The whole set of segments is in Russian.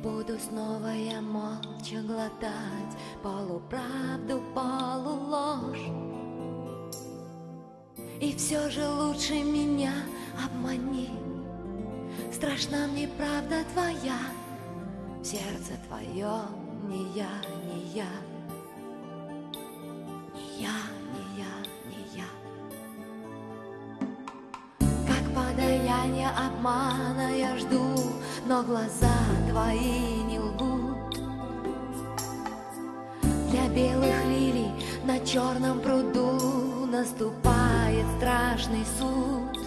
буду снова я молча глотать полуправду, полуложь. И все же лучше меня обмани. Страшна мне правда твоя, в сердце твоем не я, не я. Не я, не я, не я. Как подаяние обмана я жду, но глаза твои не лгут. Для белых лилий на черном пруду наступает страшный суд.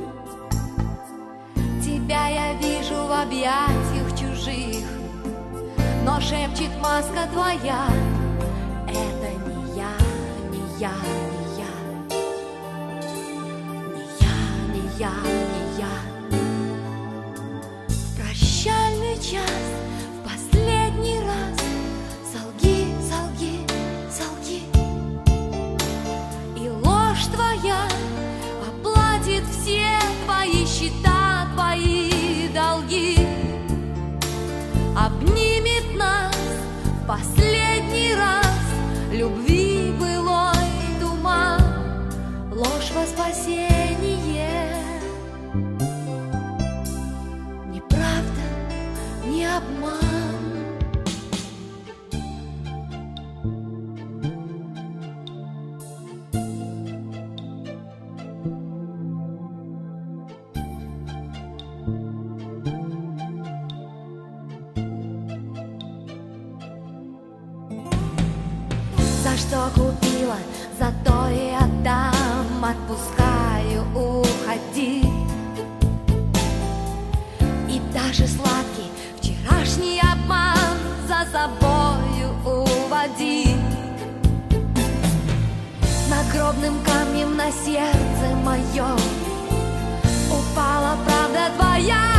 Тебя я вижу в объятиях чужих, но шепчет маска твоя: это не я, не я, не я. Не я, не я, не я. В прощальный час, в последний раз солги, солги, солги, и ложь твоя оплатит все твои счета, твои долги. Обнимет нас в последний раз любви былой туман, ложь во спасение. Ни правда, ни обман. За что купила, за то и отдам, отпускаю, уходи. И даже сладкий вчерашний обман за собою уводи. Надгробным камнем на сердце моем упала правда твоя.